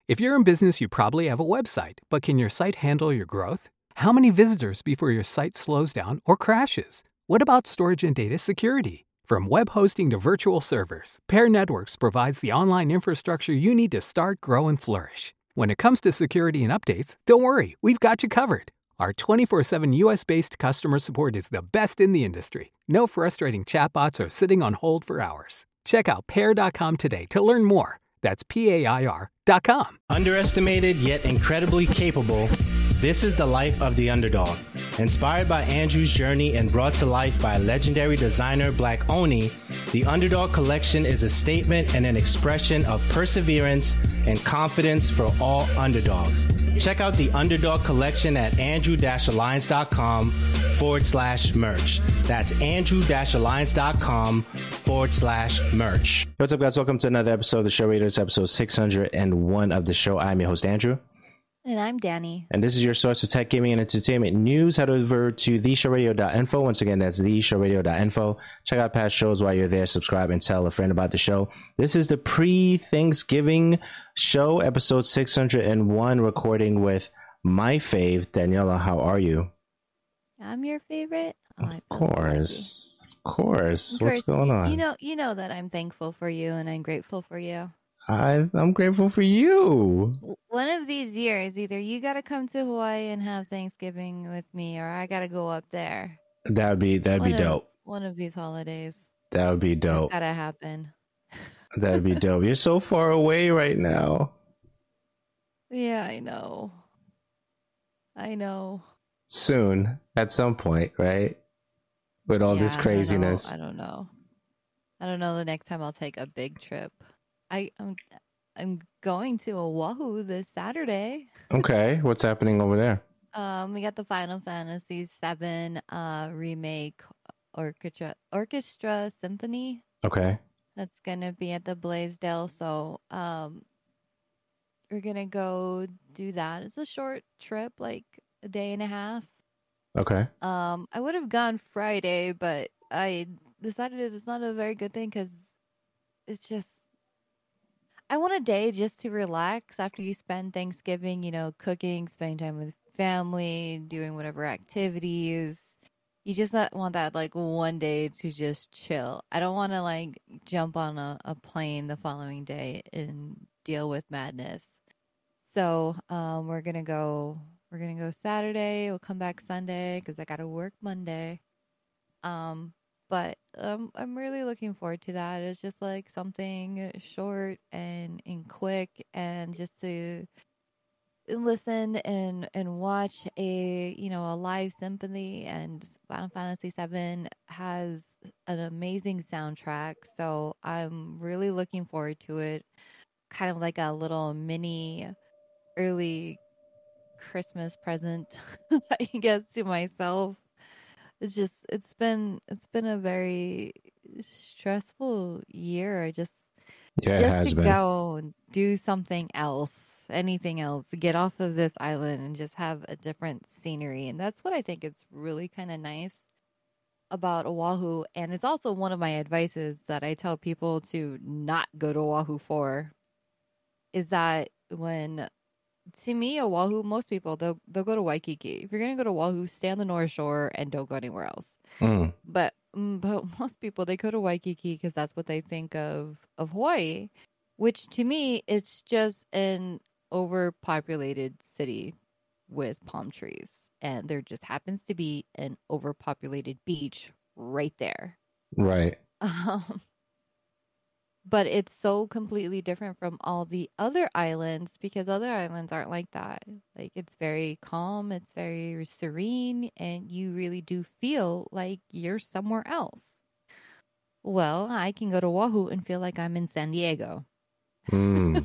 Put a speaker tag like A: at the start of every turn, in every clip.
A: If you're in business, you probably have a website, but can your site handle your growth? How many visitors before your site slows down or crashes? What about storage and data security? From web hosting to virtual servers, Pair Networks provides the online infrastructure you need to start, grow, and flourish. When it comes to security and updates, don't worry, we've got you covered. Our 24/7 US-based customer support is the best in the industry. No frustrating chatbots or sitting on hold for hours. Check out pair.com today to learn more. That's PAIR.com.
B: Underestimated yet incredibly capable, this is the life of the underdog. Inspired by Andrew's journey and brought to life by legendary designer Black Oni, the Underdog Collection is a statement and an expression of perseverance and confidence for all underdogs. Check out the Underdog Collection at andrew-alliance.com/merch. That's andrew-alliance.com/merch. What's up, guys? Welcome to another episode of the show. Raiders, episode 601 of the show. I'm your host, Andrew.
C: And I'm Danny.
B: And this is your source for tech, gaming, and entertainment news. Head over to theshowradio.info. Once again, that's theshowradio.info. Check out past shows while you're there. Subscribe and tell a friend about the show. This is the pre-Thanksgiving show, episode 601, recording with my fave, Daniela. How are you?
C: I'm your favorite? Oh,
B: of course. Of course. What's going on?
C: You know that I'm thankful for you and I'm grateful for you.
B: I'm grateful for you.
C: One of these years, either you got to come to Hawaii and have Thanksgiving with me, or I got to go up there.
B: That'd be dope.
C: One of these holidays.
B: That would be dope.
C: It's got to happen.
B: That'd be dope. You're so far away right now.
C: Yeah, I know.
B: Soon, at some point, right? With all this craziness.
C: I don't know the next time I'll take a big trip. I'm going to Oahu this Saturday.
B: Okay, what's happening over there?
C: We got the Final Fantasy VII remake orchestra symphony.
B: Okay.
C: That's gonna be at the Blaisdell, so we're gonna go do that. It's a short trip, like a day and a half.
B: Okay.
C: I would have gone Friday, but I decided it's not a very good thing because it's just. I want a day just to relax after you spend Thanksgiving, cooking, spending time with family, doing whatever activities. You just not want that like one day to just chill. I don't want to like jump on a plane the following day and deal with madness. So we're gonna go Saturday. We'll come back Sunday because I gotta work Monday. But I'm really looking forward to that. It's just like something short and quick, and just to listen and watch a live symphony. And Final Fantasy VII has an amazing soundtrack, so I'm really looking forward to it. Kind of like a little mini early Christmas present, I guess, to myself. It's been a very stressful year. It has been. Go and do something else, anything else, get off of this island and just have a different scenery. And that's what I think is really kind of nice about Oahu. And it's also one of my advices that I tell people to not go to Oahu for, is that to me, Oahu, most people, they'll go to Waikiki. If you're going to go to Oahu, stay on the North Shore and don't go anywhere else. But most people, they go to Waikiki because that's what they think of Hawaii, which to me, it's just an overpopulated city with palm trees. And there just happens to be an overpopulated beach right there.
B: Right.
C: But it's so completely different from all the other islands, because other islands aren't like that. Like, it's very calm, it's very serene, and you really do feel like you're somewhere else. Well, I can go to Oahu and feel like I'm in San Diego. So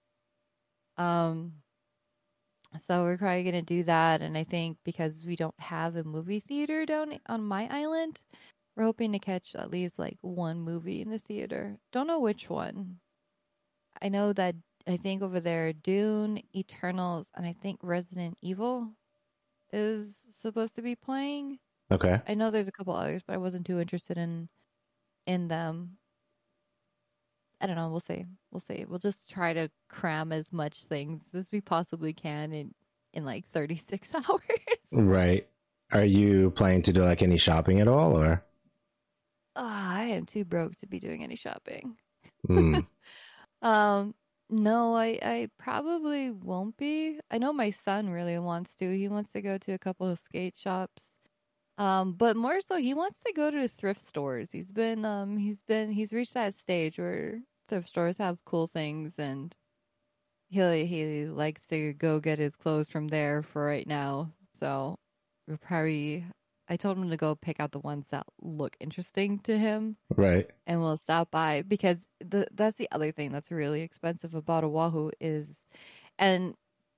C: we're probably going to do that. And I think because we don't have a movie theater down on my island, we're hoping to catch at least like one movie in the theater. Don't know which one. I know that I think over there Dune, Eternals, and I think Resident Evil is supposed to be playing.
B: Okay.
C: I know there's a couple others, but I wasn't too interested in them. I don't know. We'll see. We'll see. We'll just try to cram as much things as we possibly can in like 36 hours.
B: Right. Are you planning to do like any shopping at all, or?
C: I am too broke to be doing any shopping.
B: Mm,
C: Um, no, I probably won't be. I know my son really wants to. He wants to go to a couple of skate shops. But more so he wants to go to thrift stores. He's reached that stage where thrift stores have cool things and he likes to go get his clothes from there for right now. So we're probably I told him to go pick out the ones that look interesting to him
B: right.
C: and we'll stop by because that's the other thing that's really expensive about Oahu is and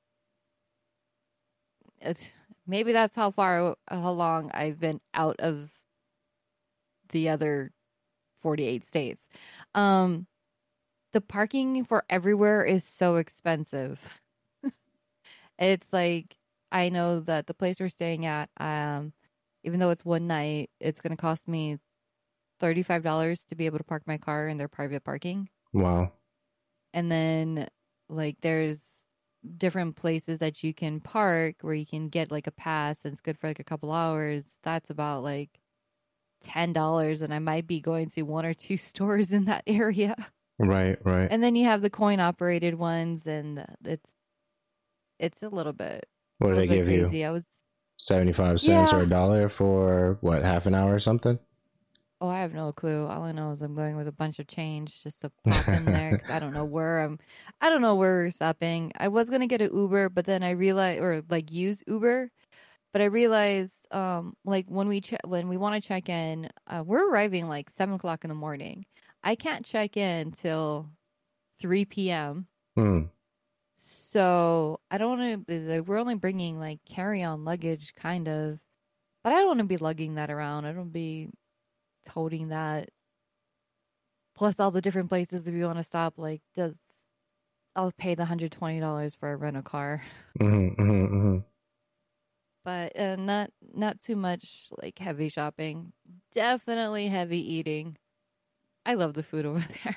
C: it, maybe that's how long I've been out of the other 48 states. The parking for everywhere is so expensive. It's like I know that the place we're staying at, even though it's one night, it's going to cost me $35 to be able to park my car in their private parking.
B: Wow.
C: And then like there's different places that you can park where you can get like a pass and it's good for like a couple hours. That's about like $10 and I might be going to one or two stores in that area.
B: Right, right.
C: And then you have the coin operated ones and it's a little bit
B: What do they give
C: crazy.
B: you?
C: I was
B: 75 cents or
C: yeah.
B: a dollar for what, half an hour or something?
C: Oh, I have no clue. All I know is I'm going with a bunch of change just to pop in there 'cause I don't know where we're stopping. I was gonna get an Uber, but then I realized, or like use Uber, but I realized, like when we want to check in, we're arriving like 7 o'clock in the morning. I can't check in till 3 p.m.
B: Hmm.
C: So I don't want to. We're only bringing like carry-on luggage, kind of, but I don't want to be lugging that around. I don't be toting that. Plus all the different places if you want to stop. Like, I'll pay the $120 for a rental car,
B: Mm-hmm, mm-hmm, mm-hmm.
C: but not too much like heavy shopping. Definitely heavy eating. I love the food over there.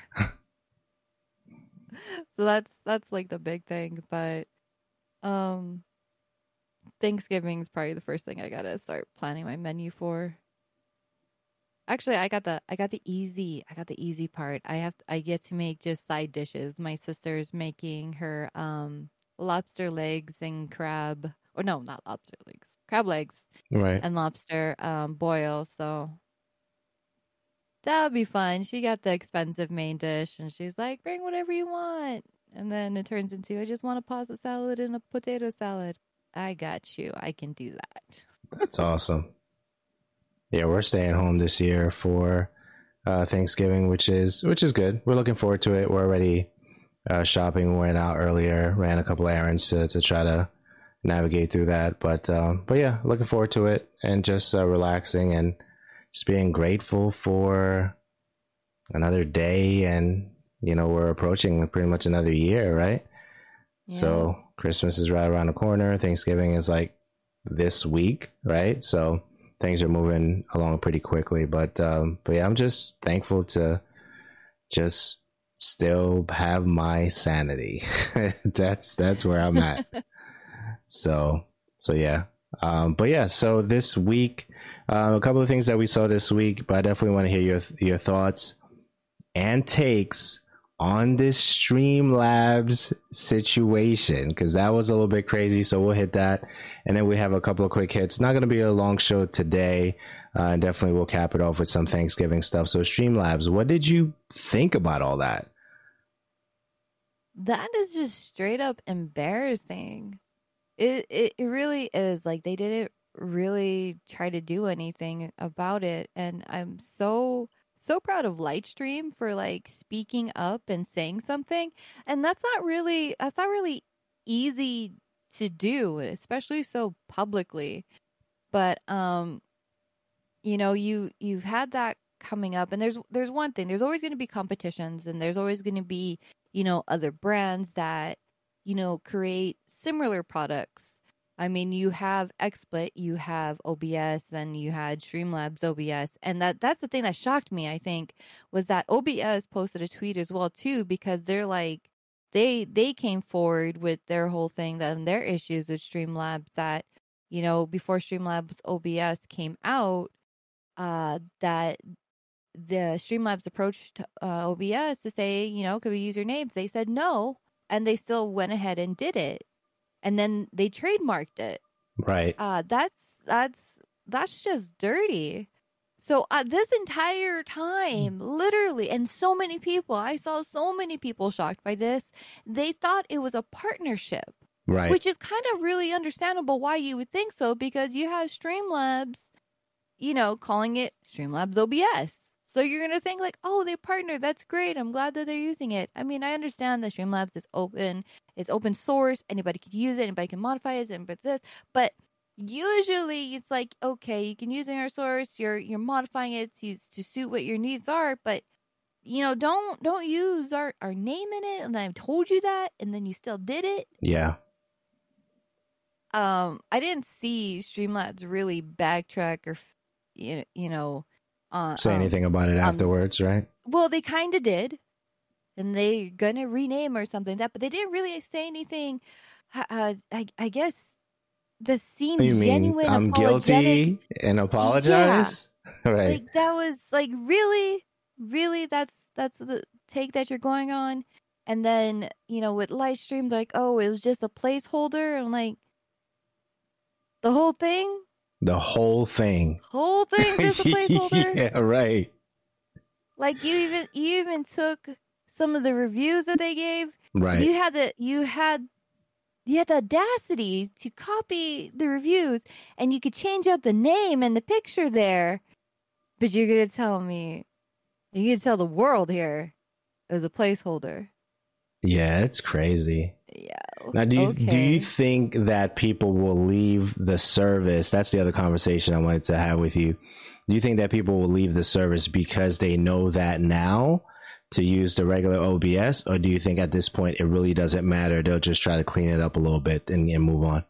C: So that's like the big thing, but um Thanksgiving is probably the first thing I gotta start planning my menu for. Actually, I got the easy part. I get to make just side dishes. My sister's making her lobster legs and crab, or no, not lobster legs. Crab legs
B: Right.
C: and lobster boil, so that would be fun. She got the expensive main dish and she's like, "Bring whatever you want." And then it turns into, "I just want a pasta salad and a potato salad." I got you. I can do that.
B: That's awesome. Yeah, we're staying home this year for Thanksgiving, which is good. We're looking forward to it. We're already shopping. We went out earlier, ran a couple errands to try to navigate through that. But yeah, looking forward to it and just relaxing and just being grateful for another day. And we're approaching pretty much another year, right?
C: Yeah.
B: So Christmas is right around the corner. Thanksgiving is like this week, right? So things are moving along pretty quickly, but yeah, I'm just thankful to just still have my sanity. that's where I'm at. So yeah. But yeah, so this week, a couple of things that we saw this week, but I definitely want to hear your thoughts and takes on this Streamlabs situation, because that was a little bit crazy. So we'll hit that, and then we have a couple of quick hits. Not going to be a long show today, and definitely we'll cap it off with some Thanksgiving stuff. So Streamlabs, what did you think about all that?
C: That is just straight up embarrassing. It really is. Like, they didn't really try to do anything about it, and I'm so proud of Lightstream for like speaking up and saying something. And that's not really easy to do, especially so publicly. But you've had that coming up, and there's one thing. There's always going to be competitions, and there's always going to be other brands that create similar products. I mean, you have XSplit, you have OBS, and you had Streamlabs OBS, and that's the thing that shocked me. I think was that OBS posted a tweet as well too, because they're like they came forward with their whole thing that their issues with Streamlabs that before Streamlabs OBS came out, that the Streamlabs approached OBS to say, could we use your names? They said no, and they still went ahead and did it. And then they trademarked it.
B: Right.
C: That's just dirty. So this entire time, literally, and so many people, I saw so many people shocked by this. They thought it was a partnership,
B: Right.
C: which is kind of really understandable why you would think so, because you have Streamlabs, calling it Streamlabs OBS. So you're going to think like, oh, they partnered. That's great. I'm glad that they're using it. I mean, I understand that Streamlabs is open. It's open source. Anybody can use it. Anybody can modify it. And this, but usually it's like, okay, you can use it in our source. You're modifying it to suit what your needs are. But, don't use our name in it. And I've told you that. And then you still did it.
B: Yeah.
C: I didn't see Streamlabs really backtrack or,
B: say anything about it afterwards, right?
C: Well, they kind of did, and they're gonna rename or something like that, but they didn't really say anything. I guess that seemed genuine.
B: I'm guilty and apologize.
C: Yeah.
B: Right.
C: Like that was like really, that's the take that you're going on, and then with Lightstream, like, oh, it was just a placeholder. I'm like, the whole thing.
B: The whole thing.
C: Whole thing just a placeholder.
B: Yeah, right.
C: Like you even took some of the reviews that they gave.
B: Right.
C: You had the audacity to copy the reviews, and you could change out the name and the picture there. But you're gonna tell me, you're gonna tell the world here it was a placeholder.
B: Yeah, it's crazy.
C: Yeah.
B: Now, do you think that people will leave the service? That's the other conversation I wanted to have with you. Do you think that people will leave the service because they know that now to use the regular OBS? Or do you think at this point it really doesn't matter? They'll just try to clean it up a little bit and move on?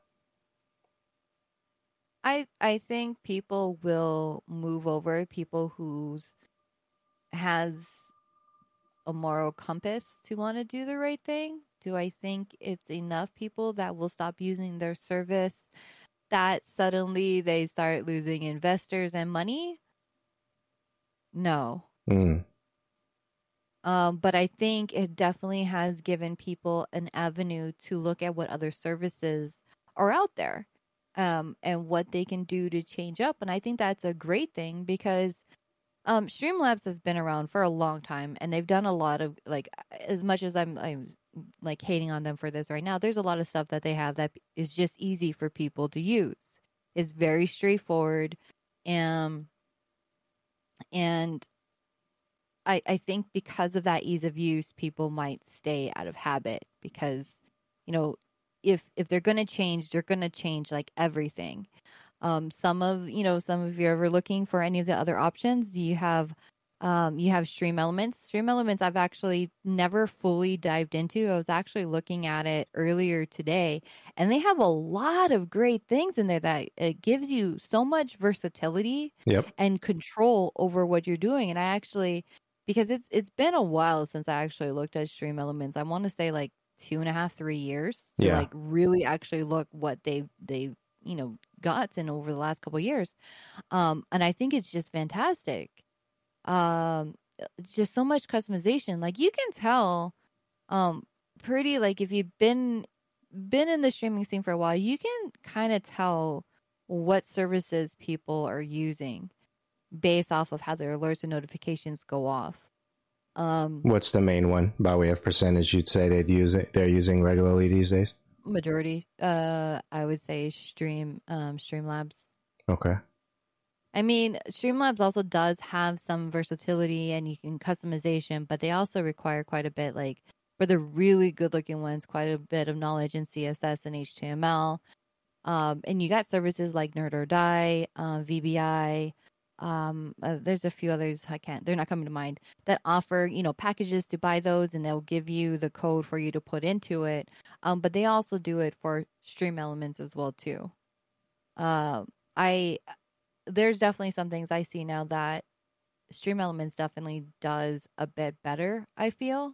C: I think people will move over, people who's has a moral compass to want to do the right thing. Do I think it's enough people that will stop using their service that suddenly they start losing investors and money? No. But I think it definitely has given people an avenue to look at what other services are out there, and what they can do to change up. And I think that's a great thing, because Streamlabs has been around for a long time, and they've done a lot of, like, as much as I'm like hating on them for this right now, there's a lot of stuff that they have that is just easy for people to use. It's very straightforward. And I think because of that ease of use, people might stay out of habit, because, if they're going to change, they're going to change like everything. Some of you ever looking for any of the other options, you have Stream Elements. Stream Elements I've actually never fully dived into. I was actually looking at it earlier today, and they have a lot of great things in there that it gives you so much versatility and control over what you're doing. And I actually, because it's been a while since I actually looked at Stream Elements. I want to say like 2.5, 3 years to like really actually look what they've gotten over the last couple of years. And I think it's just fantastic. Just so much customization. Like you can tell, pretty, like if you've been in the streaming scene for a while, you can kind of tell what services people are using based off of how their alerts and notifications go off.
B: What's the main one by way of percentage you'd say they're using regularly these days?
C: Majority, I would say Streamlabs.
B: Okay.
C: I mean, Streamlabs also does have some versatility and you can customization, but they also require quite a bit, like for the really good looking ones, quite a bit of knowledge in CSS and HTML. And you got services like Nerd or Die, VBI, There's a few others they're not coming to mind, that offer, packages to buy those, and they'll give you the code for you to put into it. But they also do it for Stream Elements as well too. I There's definitely some things I see now that Stream Elements definitely does a bit better, I feel.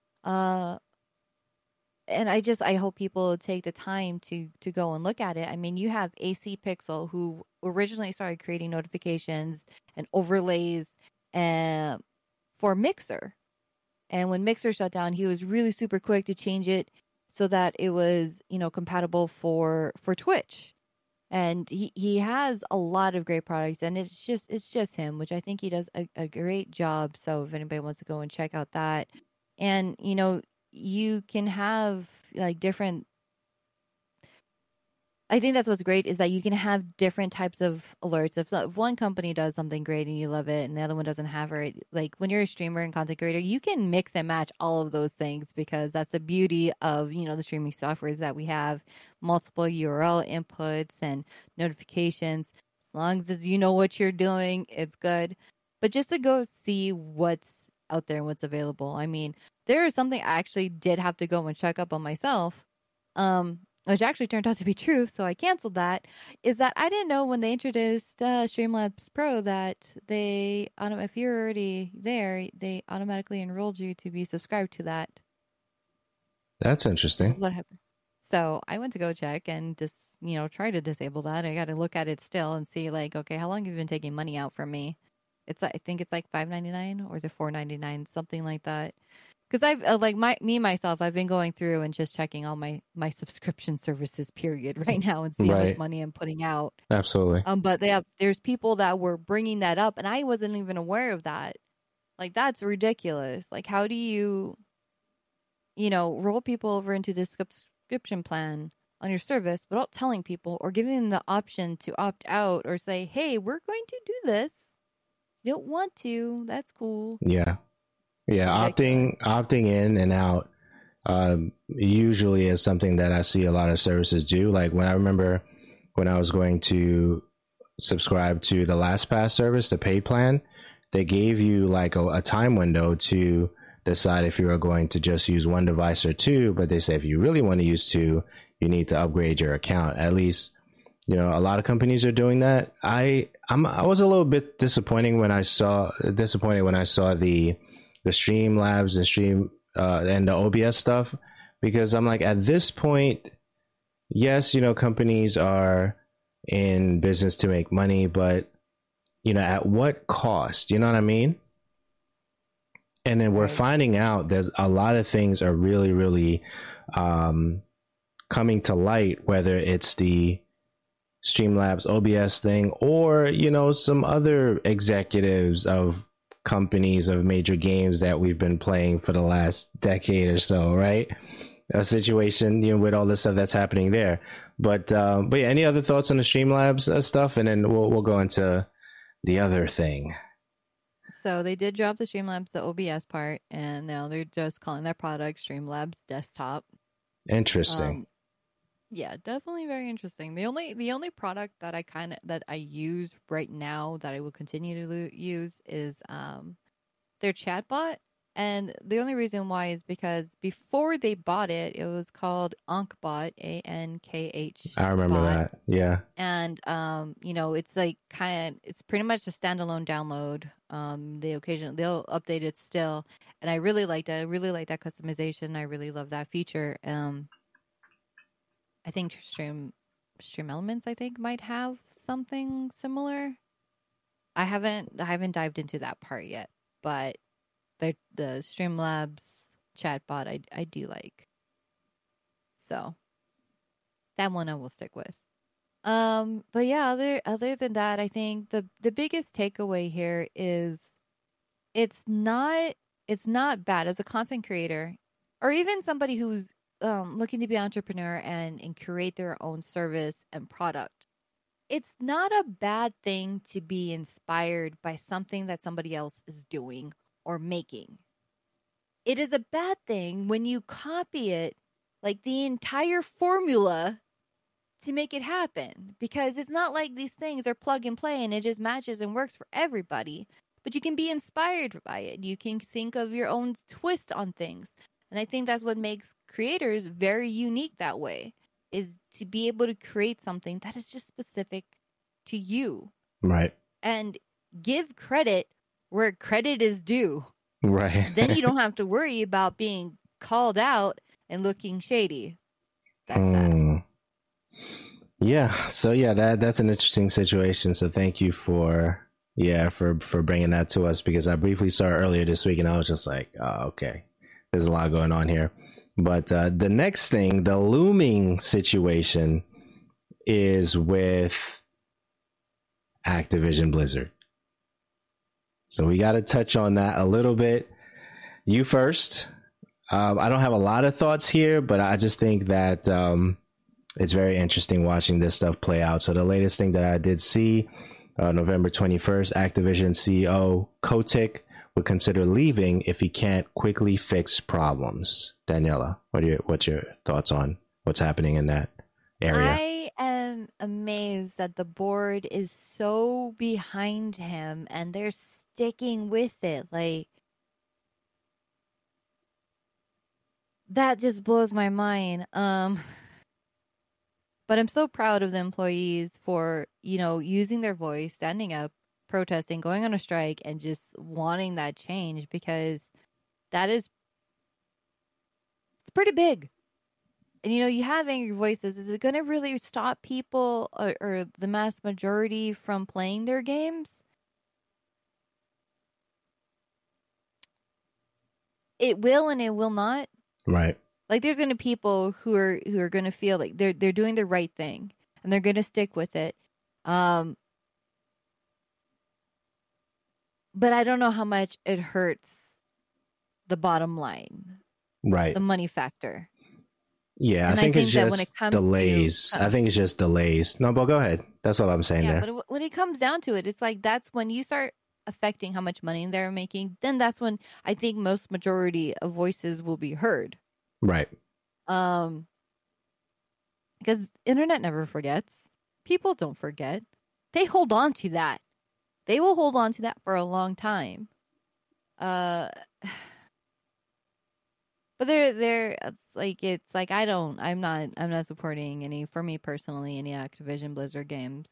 C: And I hope people take the time to go and look at it. I mean, you have AC Pixel, who originally started creating notifications and overlays for Mixer. And when Mixer shut down, he was really super quick to change it so that it was, compatible for Twitch. And he has a lot of great products, and it's just him, which I think he does a great job. So if anybody wants to go and check out that, and you can have like different. I think that's what's great, is that you can have different types of alerts. If one company does something great and you love it, and the other one doesn't have it, like when you're a streamer and content creator, you can mix and match all of those things, because that's the beauty of the streaming softwares that we have, multiple URL inputs and notifications. As long as you know what you're doing, it's good. But just to go see what's out there and what's available. I mean, there is something I actually did have to go and check up on myself. Which actually turned out to be true, so I canceled that, is that I didn't know when they introduced Streamlabs Pro that if you're already there, they automatically enrolled you to be subscribed to that.
B: That's interesting.
C: This is what happened. So I went to go check and just, try to disable that. I got to look at it still and see, like, okay, how long have you been taking money out from me? I think it's like $5.99, or is it $4.99, something like that. Because I've myself, I've been going through and just checking all my subscription services period right now and see how much money I'm putting out.
B: Absolutely.
C: But there's people that were bringing that up, and I wasn't even aware of that. Like, that's ridiculous. Like, how do you, roll people over into this subscription plan on your service without telling people or giving them the option to opt out, or say, hey, we're going to do this. You don't want to. That's cool.
B: Yeah. Opting in and out usually is something that I see a lot of services do. Like when I remember when I was going to subscribe to the LastPass service, the paid plan, they gave you like a time window to decide if you are going to just use one device or two. But they say if you really want to use two, you need to upgrade your account. At least, a lot of companies are doing that. I was a little bit disappointed when I saw the Streamlabs and the OBS stuff, because I'm like, at this point, yes, companies are in business to make money, but at what cost? You know what I mean? And then we're finding out there's a lot of things are really, really coming to light, whether it's the Streamlabs OBS thing or some other executives of companies of major games that we've been playing for the last decade or so, right? A situation with all this stuff that's happening there. But yeah, any other thoughts on the Streamlabs stuff, and then we'll go into the other thing.
C: So they did drop the Streamlabs, the OBS part, and now they're just calling their product Streamlabs Desktop.
B: Interesting.
C: Yeah, definitely very interesting. The only product that I use right now that I will continue to use is their chatbot, and the only reason why is because before they bought it, it was called Ankbot, ANKH.
B: I remember that. Yeah.
C: And it's like it's pretty much a standalone download. They'll update it still, and I really like that. I really like that customization. I really love that feature. I think Stream Elements, I think, might have something similar. I haven't dived into that part yet, but the Streamlabs chatbot I do like. So that one I will stick with. But yeah, other than that, I think the biggest takeaway here is it's not bad as a content creator, or even somebody who's looking to be an entrepreneur and create their own service and product. It's not a bad thing to be inspired by something that somebody else is doing or making. It is a bad thing when you copy it, like the entire formula, to make it happen, because it's not like these things are plug and play and it just matches and works for everybody. But you can be inspired by it. You can think of your own twist on things. And I think that's what makes creators very unique that way, is to be able to create something that is just specific to you.
B: Right.
C: And give credit where credit is due.
B: Right.
C: Then you don't have to worry about being called out and looking shady. That's that.
B: Yeah. So yeah, that's an interesting situation. So thank you for bringing that to us, because I briefly saw it earlier this week and I was just like, oh, okay, there's a lot going on here. But the next thing, the looming situation, is with Activision Blizzard. So we got to touch on that a little bit. You first. I don't have a lot of thoughts here, but I just think that it's very interesting watching this stuff play out. So the latest thing that I did see, November 21st, Activision CEO Kotick would consider leaving if he can't quickly fix problems. Daniela, what's your thoughts on what's happening in that area?
C: I am amazed that the board is so behind him and they're sticking with it. Like, that just blows my mind. But I'm so proud of the employees for, using their voice, standing up, protesting, going on a strike, and just wanting that change, because it's pretty big. And, you have angry voices. Is it going to really stop people or the mass majority from playing their games? It will and it will not.
B: Right.
C: Like, there's going to be people who are going to feel like they're doing the right thing and they're going to stick with it. But I don't know how much it hurts the bottom line.
B: Right.
C: The money factor.
B: Yeah,
C: and
B: I think it's just
C: when it comes
B: delays. I think it's just delays. No, but go ahead. That's all I'm saying there.
C: But when it comes down to it, it's like that's when you start affecting how much money they're making. Then that's when I think most majority of voices will be heard.
B: Right.
C: Because internet never forgets. People don't forget. They hold on to that. They will hold on to that for a long time. But it's like I'm not supporting any, for me personally, any Activision Blizzard games.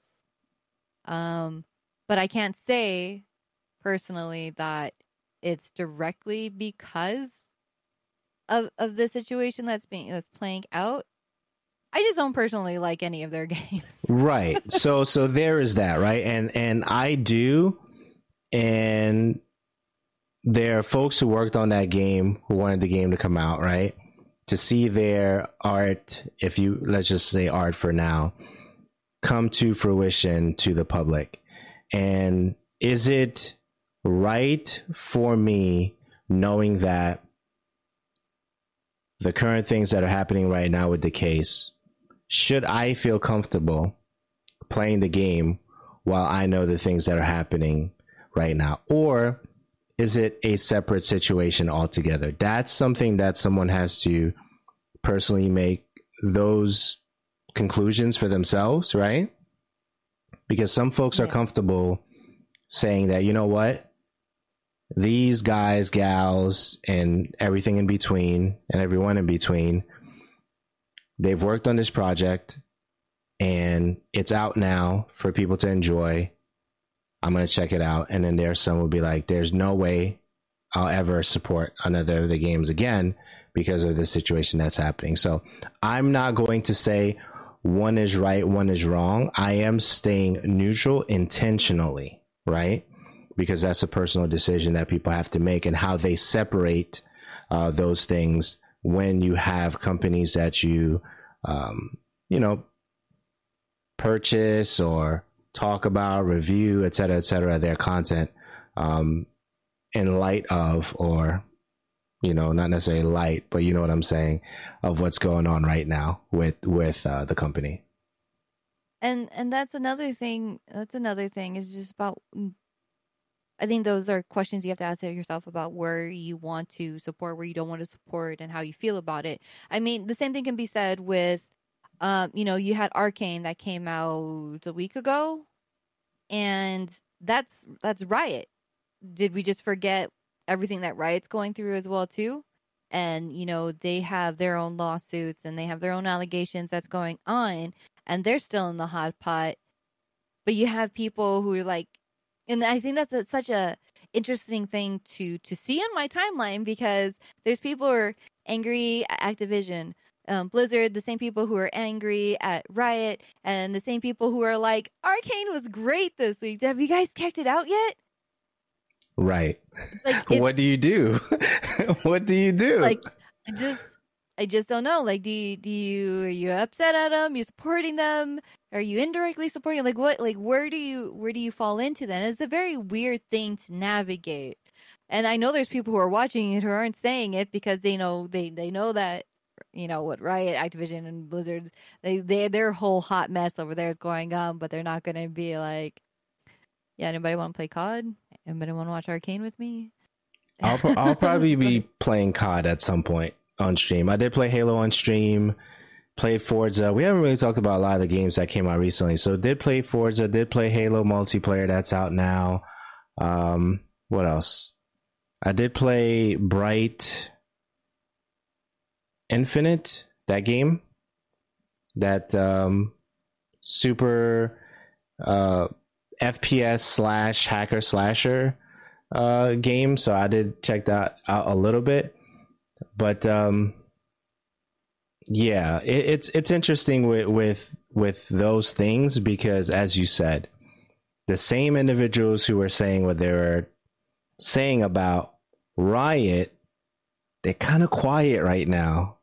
C: But I can't say personally that it's directly because of the situation that's playing out. I just don't personally like any of their games.
B: Right. So there is that, right? And I do, and there are folks who worked on that game who wanted the game to come out, right? To see their art, let's just say art for now, come to fruition to the public. And is it right for me, knowing that the current things that are happening right now with the case, should I feel comfortable playing the game while I know the things that are happening right now? Or is it a separate situation altogether? That's something that someone has to personally make those conclusions for themselves, right? Because some folks are comfortable saying that, you know what? These guys, gals, and everything in between, and everyone in between, they've worked on this project and it's out now for people to enjoy. I'm going to check it out. And then there's some will be like, there's no way I'll ever support another of the games again because of the situation that's happening. So I'm not going to say one is right, one is wrong. I am staying neutral intentionally, right? Because that's a personal decision that people have to make, and how they separate those things when you have companies that you purchase or talk about, review, et cetera, their content in light of, or, not necessarily light, but you know what I'm saying, of what's going on right now with the company.
C: And that's another thing. Is just about, I think those are questions you have to ask yourself about where you want to support, where you don't want to support, and how you feel about it. I mean, the same thing can be said with You had Arcane that came out a week ago, and that's Riot. Did we just forget everything that Riot's going through as well too? And they have their own lawsuits and they have their own allegations that's going on, and they're still in the hot pot. But you have people who are like, and I think that's such a interesting thing to see on my timeline, because there's people who are angry at Activision, Blizzard, the same people who are angry at Riot, and the same people who are like, Arcane was great this week. Have you guys checked it out yet?
B: Right. Like, what do you do? What do you do?
C: Like, I just don't know. Like, are you upset at them? You supporting them? Are you indirectly supporting? Like, what? Like, where do you fall into that? And it's a very weird thing to navigate. And I know there's people who are watching it who aren't saying it because they know that what Riot, Activision, and Blizzard, their whole hot mess over there is going on, but they're not going to be like, yeah, anybody want to play COD? Anybody want to watch Arcane with me?
B: I'll probably be playing COD at some point on stream. I did play Halo on stream, played Forza. We haven't really talked about a lot of the games that came out recently. So did play Forza, did play Halo multiplayer, that's out now. What else? I did play Bright Infinite, that game. That super FPS / hacker slasher game. So I did check that out a little bit. But yeah, it's interesting with those things, because as you said, the same individuals who were saying what they were saying about Riot, they're kind of quiet right now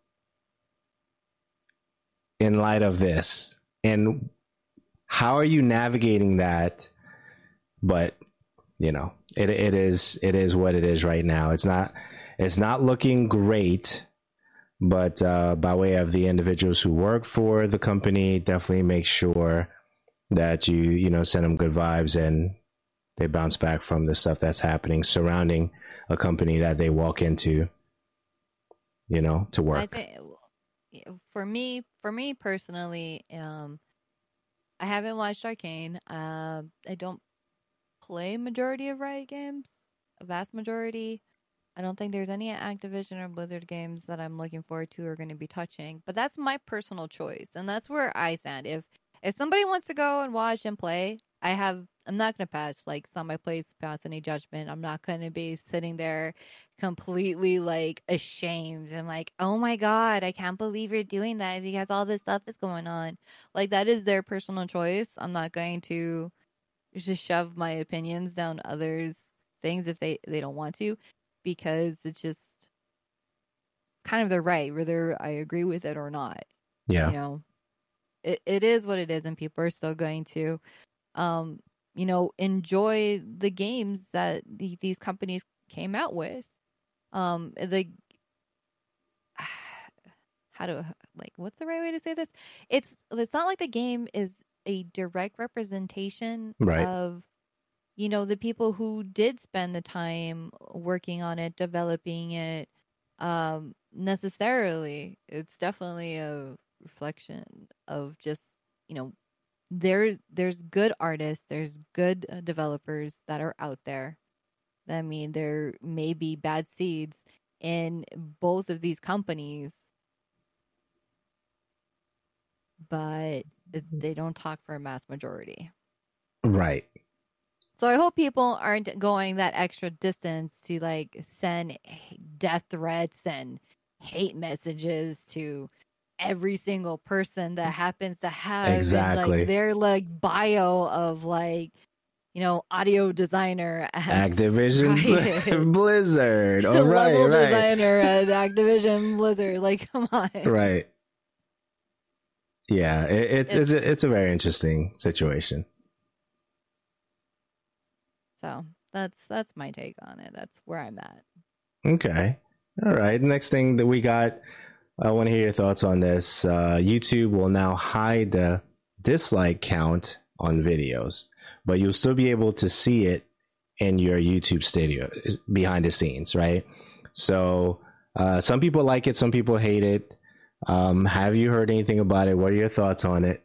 B: in light of this. And how are you navigating that? But it is what it is right now. It's not looking great, but by way of the individuals who work for the company, definitely make sure that you send them good vibes and they bounce back from the stuff that's happening surrounding a company that they walk into, to work.
C: I think for me personally, I haven't watched Arcane. I don't play majority of Riot games, a vast majority. I don't think there's any Activision or Blizzard games that I'm looking forward to or going to be touching. But that's my personal choice, and that's where I stand. If somebody wants to go and watch and play, I'm not going to pass. Like, it's not my place to pass any judgment. I'm not going to be sitting there completely like ashamed and like, oh my God, I can't believe you're doing that because all this stuff is going on. Like, that is their personal choice. I'm not going to just shove my opinions down others' things if they don't want to, because it's just kind of their right, whether I agree with it or not.
B: Yeah.
C: It is what it is, and people are still going to enjoy the games that these companies came out with. What's the right way to say this? It's not like the game is a direct representation of the people who did spend the time working on it, developing it. Necessarily, it's definitely a reflection of just there's good artists, there's good developers that are out there. I mean, there may be bad seeds in both of these companies, but they don't talk for a mass majority.
B: Right.
C: So I hope people aren't going that extra distance to like send death threats and hate messages to every single person that happens to have
B: exactly
C: their bio of audio designer at
B: Activision Blizzard. Oh,
C: level designer at Activision Blizzard. Like, come on.
B: Right. Yeah, it's a very interesting situation.
C: So that's my take on it. That's where I'm at.
B: Okay. All right. Next thing that we got, I want to hear your thoughts on this. YouTube will now hide the dislike count on videos, but you'll still be able to see it in your YouTube studio behind the scenes, right? So some people like it, some people hate it. Have you heard anything about it? What are your thoughts on it?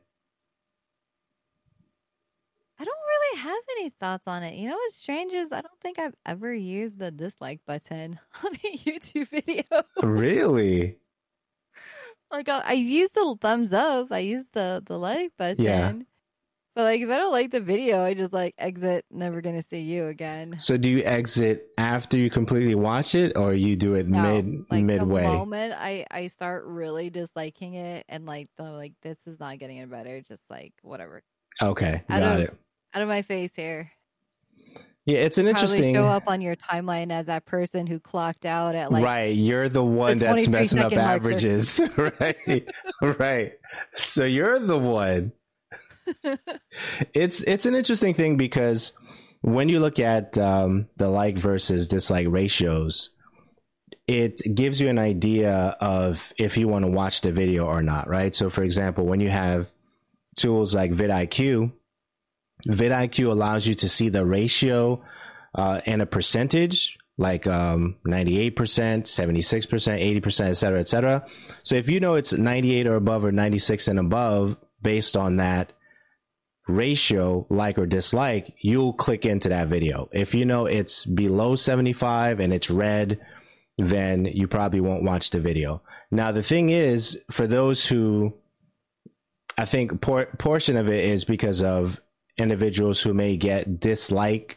C: I don't really have any thoughts on it. You know what's strange is I don't think I've ever used the dislike button on a YouTube video.
B: Really?
C: Like I use the thumbs up, I use the like button.
B: Yeah.
C: But like if I don't like the video, I just like exit, never gonna see you again.
B: So do you exit after you completely watch it, or you do it midway?
C: The moment I start really disliking it and like this is not getting any better, just like whatever.
B: Okay, got it.
C: Out of my face here.
B: Yeah, it's an interesting.
C: Probably show up on your timeline as that person who clocked out at like.
B: Right, you're the one that's messing up averages. Right, right. So you're the one. It's an interesting thing because when you look at the like versus dislike ratios, it gives you an idea of if you want to watch the video or not, right? So for example, when you have tools like vidIQ allows you to see the ratio and a percentage like 98%, 76%, 80%, et cetera, et cetera. So if you know it's 98 or above or 96 and above, based on that ratio, like or dislike, you'll click into that video. If you know it's below 75 and it's red, then you probably won't watch the video. Now, the thing is, for those who, I think portion of it is because of individuals who may get dislike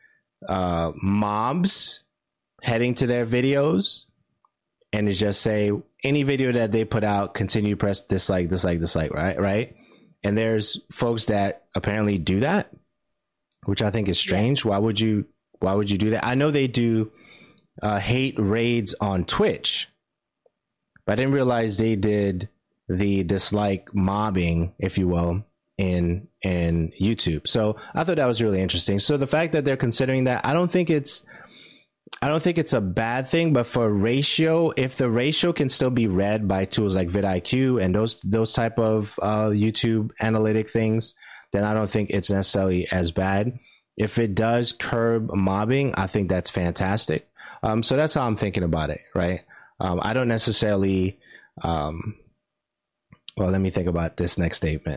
B: mobs heading to their videos, and it's just say any video that they put out, continue press dislike, dislike, dislike, right? And there's folks that apparently do that, which I think is strange. Why would you do that? I know they do hate raids on Twitch, but I didn't realize they did the dislike mobbing, if you will, in YouTube. So I thought that was really interesting. So the fact that they're considering that, I don't think it's a bad thing, but for ratio, if the ratio can still be read by tools like vidIQ and those type of YouTube analytic things, then I don't think it's necessarily as bad. If it does curb mobbing, I think that's fantastic. So that's how I'm thinking about it, right? I don't necessarily, well, let me think about this next statement.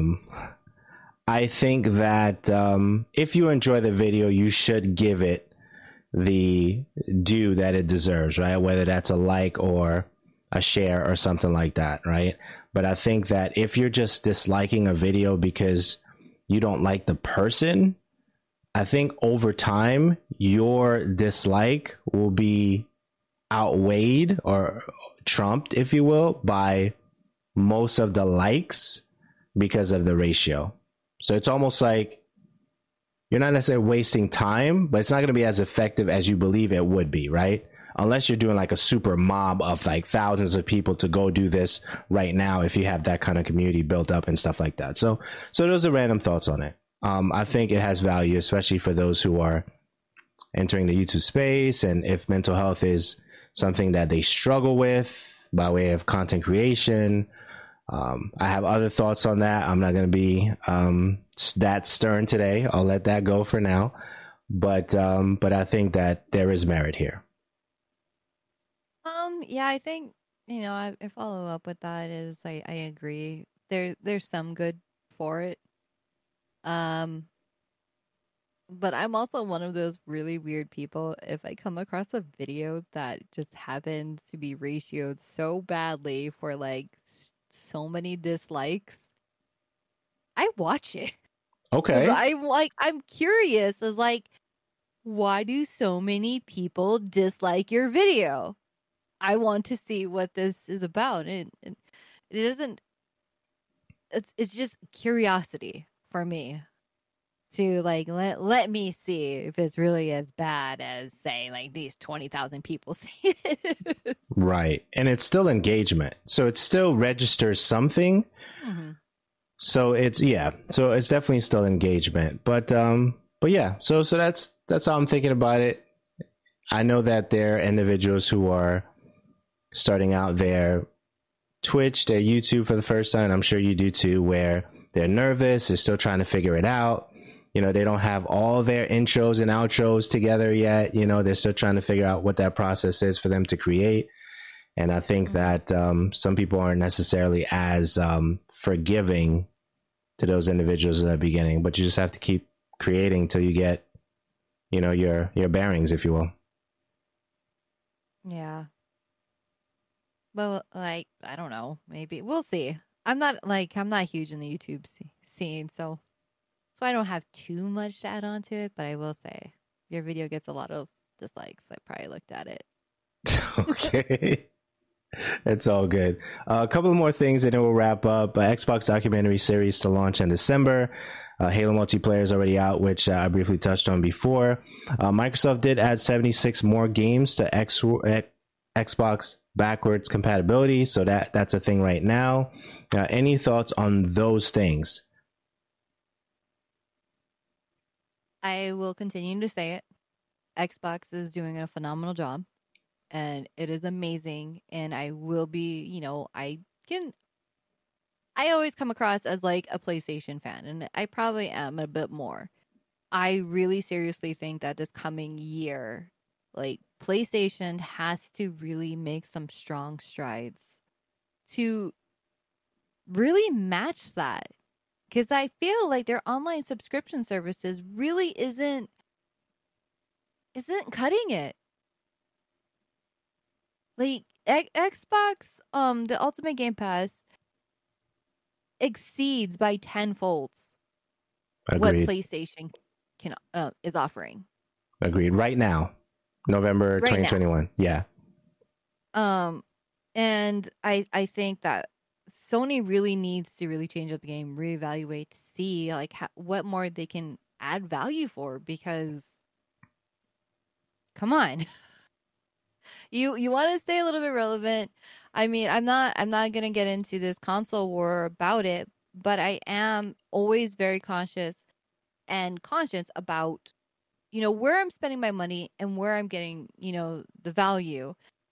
B: I think that if you enjoy the video, you should give it the due that it deserves, right? Whether that's a like or a share or something like that, right? But I think that if you're just disliking a video because you don't like the person, I think over time your dislike will be outweighed or trumped, if you will, by most of the likes because of the ratio. So it's almost like you're not necessarily wasting time, but it's not going to be as effective as you believe it would be, right? Unless you're doing like a super mob of like thousands of people to go do this right now, if you have that kind of community built up and stuff like that. So those are random thoughts on it. I think it has value, especially for those who are entering the YouTube space, and if mental health is something that they struggle with by way of content creation. I have other thoughts on that. I'm not going to be that stern today. I'll let that go for now. But I think that there is merit here.
C: Yeah, I think, I follow up with that is I agree. There's some good for it. But I'm also one of those really weird people. If I come across a video that just happens to be ratioed so badly for like so many dislikes, I watch it.
B: Okay.
C: I'm curious as like, why do so many people dislike your video? I want to see what this is about. And it doesn't, it's just curiosity for me to like, let me see if it's really as bad as say like these 20,000 people say it.
B: Right. And it's still engagement. So it still registers something. Mm-hmm. So it's definitely still engagement, but yeah, so that's how I'm thinking about it. I know that there are individuals who are starting out their Twitch, their YouTube for the first time. I'm sure you do too, where they're nervous, they're still trying to figure it out. They don't have all their intros and outros together yet. They're still trying to figure out what that process is for them to create. And I think that some people aren't necessarily as forgiving to those individuals at the beginning, but you just have to keep creating till you get, you know, your bearings, if you will.
C: Yeah. Well, like, I don't know. Maybe we'll see. I'm not huge in the YouTube scene, so I don't have too much to add on to it. But I will say, your video gets a lot of dislikes. I probably looked at it.
B: Okay. It's all good. A couple of more things and then we'll wrap up. Xbox documentary series to launch in December. Halo multiplayer is already out, which I briefly touched on before. Microsoft did add 76 more games to Xbox backwards compatibility, so that's a thing right now. Any thoughts on those things?
C: I will continue to say it. Xbox is doing a phenomenal job, and it is amazing. And I will be, you know, I always come across as like a PlayStation fan, and I probably am a bit more. I really seriously think that this coming year, like, PlayStation has to really make some strong strides to really match that. Because I feel like their online subscription services really isn't cutting it. Like, Xbox, the Ultimate Game Pass exceeds by 10 folds what PlayStation is offering.
B: Agreed. Right now, November 2021. Yeah.
C: And I think that Sony really needs to really change up the game, reevaluate, see like what more they can add value for, because come on. You want to stay a little bit relevant. I mean, I'm not going to get into this console war about it, but I am always very conscious about, you know, where I'm spending my money and where I'm getting, you know, the value.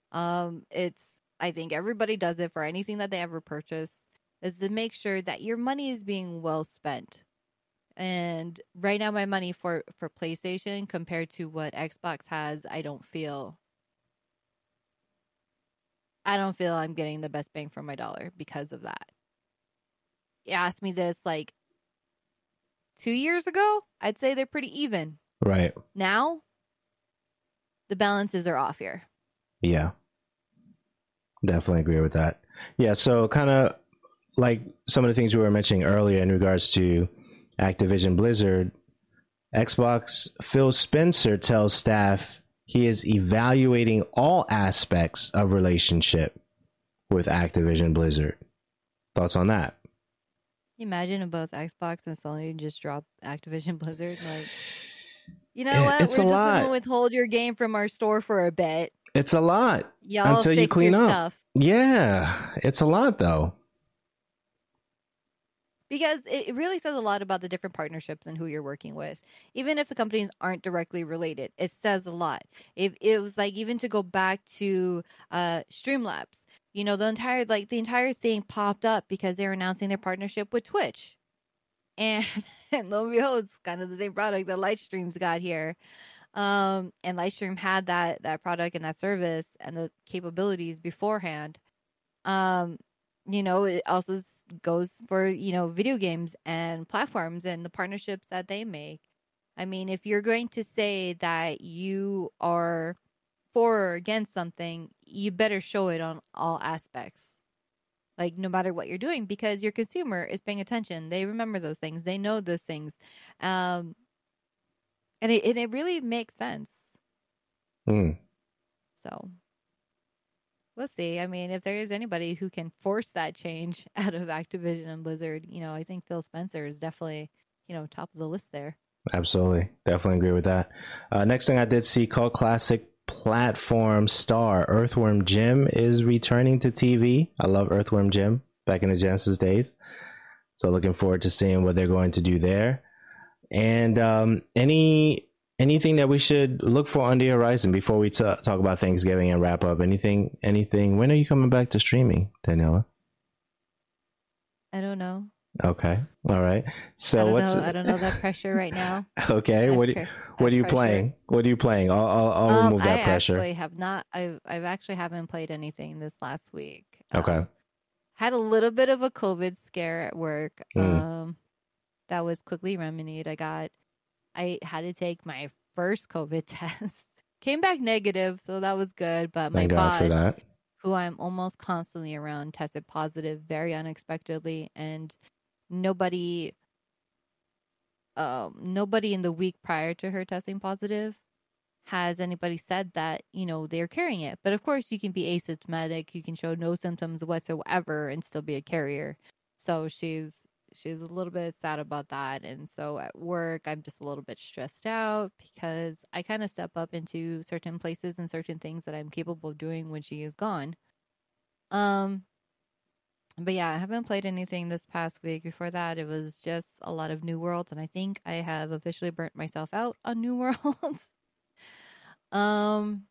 C: I think everybody does it for anything that they ever purchase, is to make sure that your money is being well spent. And right now, my money for PlayStation compared to what Xbox has, I don't feel I'm getting the best bang for my dollar because of that. You asked me this like 2 years ago, I'd say they're pretty even.
B: Right.
C: Now, the balances are off here.
B: Yeah. Definitely agree with that. Yeah, so kind of like some of the things we were mentioning earlier in regards to Activision Blizzard, Xbox Phil Spencer tells staff he is evaluating all aspects of relationship with Activision Blizzard. Thoughts on that?
C: Imagine if both Xbox and Sony just drop Activision Blizzard. Like, you know what?
B: It's
C: We're
B: a
C: just
B: lot.
C: going to withhold your game from our store for a bit.
B: It's a lot.
C: Y'all
B: until you clean up
C: stuff.
B: Yeah, it's a lot though.
C: Because it really says a lot about the different partnerships and who you're working with. Even if the companies aren't directly related, it says a lot. If it was like, even to go back to Streamlabs, you know, the entire thing popped up because they were announcing their partnership with Twitch. And lo and behold, it's kind of the same product that Lightstream's got here. And Lightstream had that product and that service and the capabilities beforehand. You know, it also goes for, you know, video games and platforms and the partnerships that they make. I mean, if you're going to say that you are for or against something, you better show it on all aspects. Like, no matter what you're doing, because your consumer is paying attention. They remember those things. They know those things. And it really makes sense. So we'll see. I mean, if there is anybody who can force that change out of Activision and Blizzard, you know, I think Phil Spencer is definitely, you know, top of the list there.
B: Absolutely. Definitely agree with that. Next thing I did see, called classic platform star Earthworm Jim is returning to TV. I love Earthworm Jim back in the Genesis days. So looking forward to seeing what they're going to do there. And anything that we should look for on the horizon before we talk about Thanksgiving and wrap up? Anything? When are you coming back to streaming, Daniela?
C: I don't know.
B: Okay. All right. So what's
C: I don't know that pressure right now.
B: okay?
C: That
B: What
C: that
B: are you
C: pressure.
B: playing? What are you playing? I'll remove
C: I
B: that pressure.
C: actually have not. I've actually haven't played anything this last week.
B: Okay.
C: Had a little bit of a COVID scare at work.
B: Mm,
C: That was quickly remedied. I had to take my first COVID test. Came back negative, so that was good. But my
B: thank God for
C: boss,
B: that.
C: who I'm almost constantly around, tested positive very unexpectedly, and nobody, nobody in the week prior to her testing positive has anybody said that they're carrying it. But of course, you can be asymptomatic. You can show no symptoms whatsoever and still be a carrier. So she's a little bit sad about that. And so at work, I'm just a little bit stressed out because I kind of step up into certain places and certain things that I'm capable of doing when she is gone. Um, but yeah, I haven't played anything this past week. Before that, it was just a lot of New Worlds, and I think I have officially burnt myself out on New Worlds. um,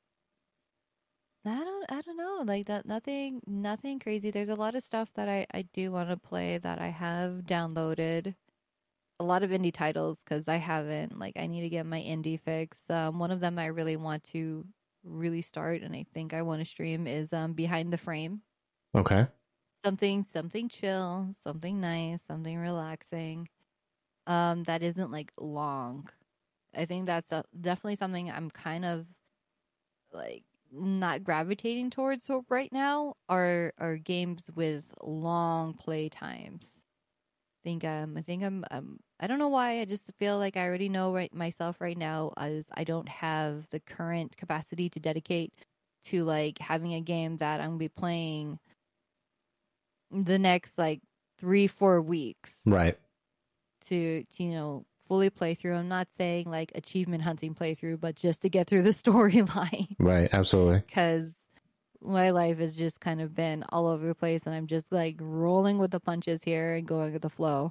C: I don't know, like that nothing crazy. There's a lot of stuff that I do want to play that I have downloaded. A lot of indie titles because I haven't, like, I need to get my indie fix. One of them I really want to really start and I think I want to stream is Behind the Frame.
B: Okay.
C: Something chill, something nice, something relaxing. That isn't like long. I think that's definitely something I'm kind of like not gravitating towards right now are games with long play times. I think I don't know why. I just feel like I already know myself right now as I don't have the current capacity to dedicate to like having a game that I'm gonna be playing the next like 3-4 weeks
B: Right.
C: to fully play through. I'm not saying like achievement hunting playthrough, but just to get through the storyline.
B: Right. Absolutely.
C: Because my life has just kind of been all over the place and I'm just like rolling with the punches here and going with the flow.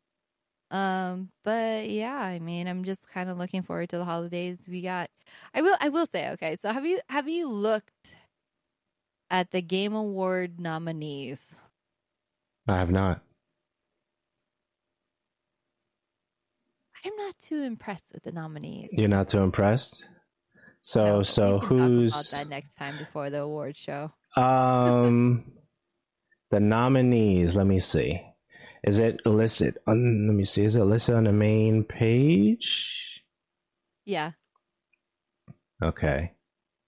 C: But yeah, I mean, I'm just kind of looking forward to the holidays. I will say, okay, so have you looked at the Game Award nominees?
B: I have not.
C: I'm not too impressed with the nominees.
B: You're not too impressed?
C: No, but we can talk about
B: who's
C: that next time before the award show.
B: um the nominees? Let me see. Is it listed on? Let me see. Is it listed on the main page?
C: Yeah.
B: Okay.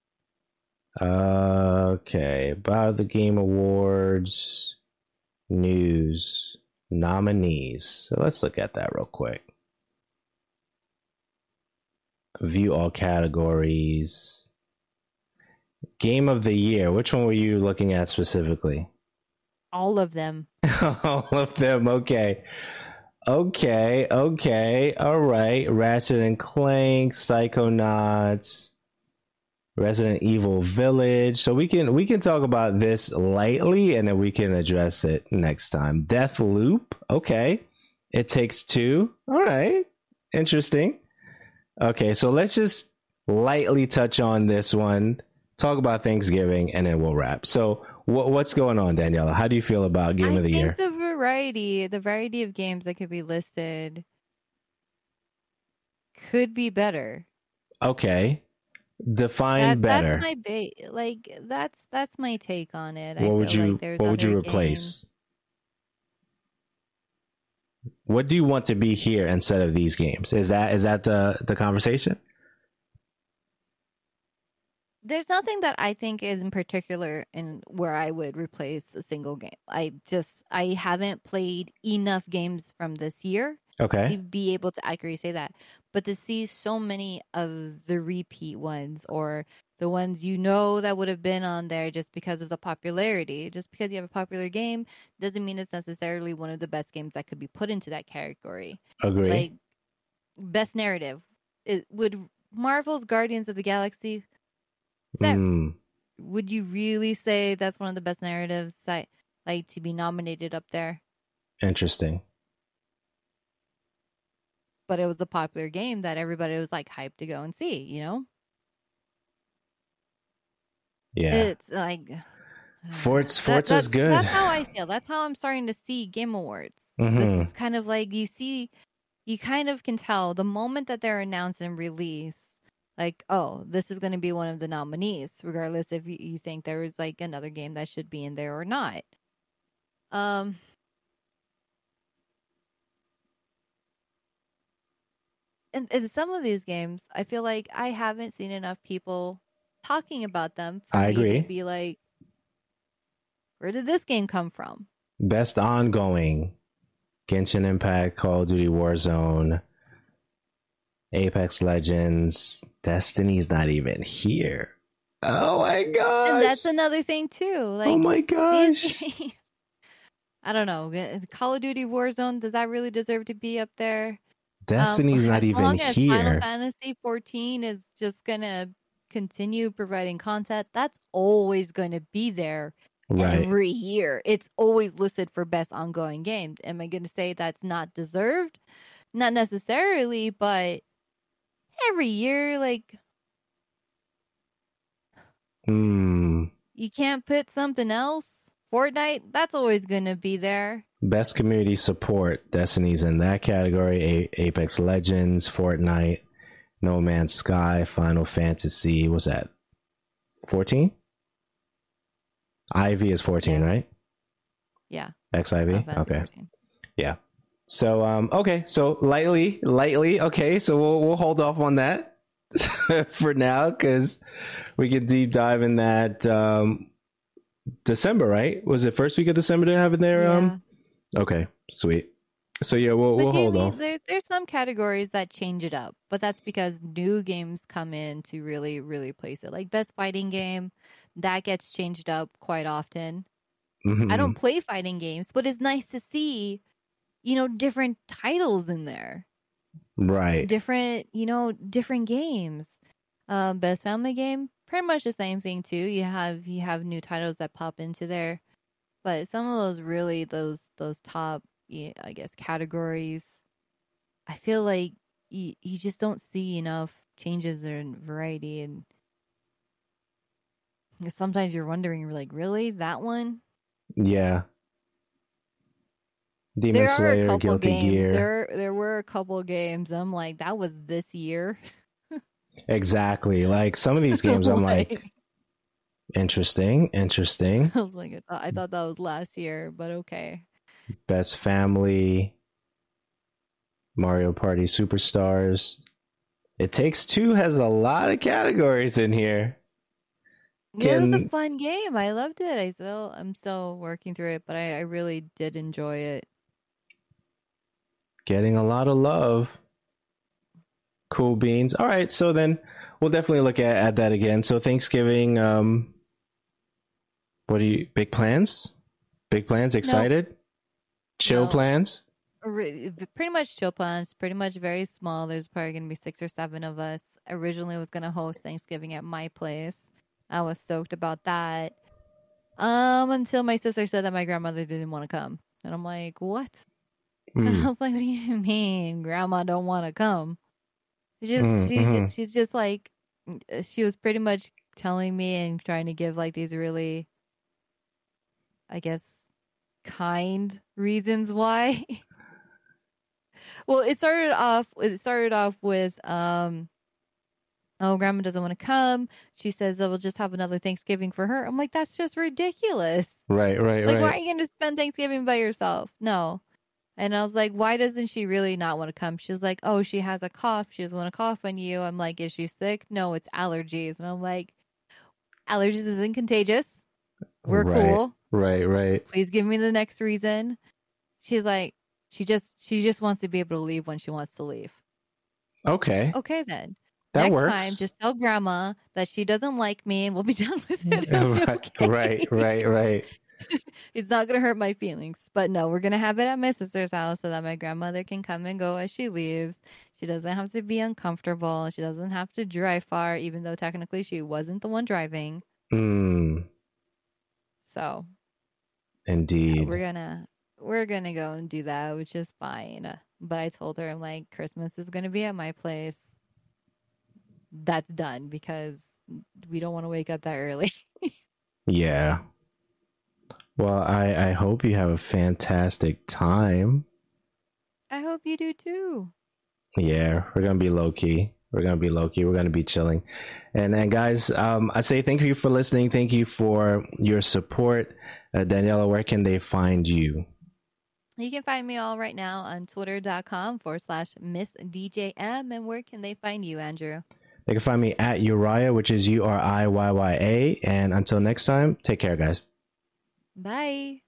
B: Okay. About the Game Awards news nominees. So let's look at that real quick. View all categories. Game of the year. Which one were you looking at specifically?
C: All of them.
B: All of them. Okay. Okay. All right. Ratchet and Clank, Psychonauts, Resident Evil Village. So we can talk about this lightly and then we can address it next time. Death Loop. Okay. It Takes Two. All right. Interesting. Okay, so let's just lightly touch on this one, talk about Thanksgiving, and then we'll wrap. So what's going on, Daniela? How do you feel about Game of the Year?
C: I think the variety of games that could be listed could be better.
B: Okay. Define better.
C: That's my that's my take on it.
B: What
C: I
B: would
C: feel
B: you
C: like there's
B: what would you
C: other
B: replace?
C: games.
B: What do you want to be here instead of these games? Is that the conversation?
C: There's nothing that I think is in particular in where I would replace a single game. I haven't played enough games from this year
B: Okay.
C: to be able to accurately say that. But to see so many of the repeat ones or the ones that would have been on there just because of the popularity, just because you have a popular game doesn't mean it's necessarily one of the best games that could be put into that category.
B: Agree.
C: Like best narrative, would Marvel's Guardians of the Galaxy would you really say that's one of the best narratives that like to be nominated up there?
B: Interesting.
C: But it was a popular game that everybody was like hyped to go and see,
B: Yeah.
C: It's like
B: Forza's good.
C: That's how I feel. That's how I'm starting to see Game Awards. It's just kind of like you kind of can tell the moment that they're announced and released, like, oh, this is going to be one of the nominees, regardless if you think there was like another game that should be in there or not. And in some of these games, I feel like I haven't seen enough people talking about them for
B: I
C: me
B: agree.
C: to be like, where did this game come from?
B: Best ongoing: Genshin Impact, Call of Duty Warzone, Apex Legends. Destiny's not even here. Oh my gosh.
C: And that's another thing too. Like,
B: oh my gosh.
C: I don't know. Call of Duty Warzone, does that really deserve to be up there?
B: Destiny's not even
C: as long as
B: here.
C: Final Fantasy 14 is just gonna continue providing content, that's always gonna be there every year. It's always listed for best ongoing game. Am I gonna say that's not deserved? Not necessarily, but every year, like, you can't put something else. Fortnite, that's always gonna be there.
B: Best community support: Destiny's in that category. Apex Legends, Fortnite, No Man's Sky, Final Fantasy. What's that? 14? Ivy is 14, right?
C: Yeah.
B: XIV? Okay.
C: 14.
B: Yeah. So okay, so lightly. Okay, so we'll hold off on that for now, because we can deep dive in that December, right? Was it first week of December to have it there?
C: Yeah.
B: Okay, sweet. So yeah, we'll hold off.
C: There's some categories that change it up, but that's because new games come in to really, really place it. Like best fighting game, that gets changed up quite often. I don't play fighting games, but it's nice to see, different titles in there.
B: Right.
C: Different games. Best family game, pretty much the same thing too. You have new titles that pop into there, but some of those really those top, I guess, categories, I feel like you just don't see enough changes in variety, and sometimes you're wondering, like, really, that one?
B: Yeah. Demon Slayer, Guilty Gear.
C: There were a couple of games, and I'm like, that was this year.
B: Exactly. Like some of these games, I'm like, interesting.
C: I was like, I thought that was last year, but okay.
B: Best family, Mario Party Superstars. It Takes Two has a lot of categories in here.
C: It was a fun game. I loved it. I'm still working through it, but I really did enjoy it.
B: Getting a lot of love. Cool beans. All right, so then we'll definitely look at that again. So Thanksgiving, what do you, big plans? Big plans? Excited? No. Chill plans?
C: Pretty much chill plans. Pretty much very small. There's probably going to be 6 or 7 of us. Originally was going to host Thanksgiving at my place. I was stoked about that. Until my sister said that my grandmother didn't want to come. And I'm like, what? And I was like, what do you mean grandma don't want to come? She's just like, she was pretty much telling me and trying to give like these really, I guess, kind reasons why. Well, it started off with oh, grandma doesn't want to come. She says that we'll just have another Thanksgiving for her. I'm like, that's just ridiculous.
B: Right.
C: Like, why are you going to spend Thanksgiving by yourself? No. And I was like, why doesn't she really not want to come? She's like, oh, she has a cough. She doesn't want to cough on you. I'm like, is she sick? No, it's allergies. And I'm like, allergies isn't contagious. We're cool.
B: Right.
C: Please give me the next reason. She's like, she just wants to be able to leave when she wants to leave.
B: Okay.
C: Okay, then.
B: That
C: next
B: works.
C: time, just tell grandma that she doesn't like me and we'll be done with it.
B: Right.
C: It's not going to hurt my feelings. But no, we're going to have it at my sister's house so that my grandmother can come and go as she leaves. She doesn't have to be uncomfortable. She doesn't have to drive far, even though technically she wasn't the one driving. So.
B: Indeed.
C: We're going to go and do that, which is fine. But I told her, I'm like, Christmas is going to be at my place. That's done because we don't want to wake up that early.
B: Yeah. Well, I hope you have a fantastic time.
C: I hope you do too.
B: Yeah, we're gonna be low key. We're gonna be low key. We're gonna be chilling. And guys, I say thank you for listening. Thank you for your support. Daniela, where can they find you?
C: You can find me all right now on twitter.com/Miss DJM. And where can they find you, Andrew?
B: They can find me at Uriah, which is URIYYA. And until next time, take care, guys.
C: Bye.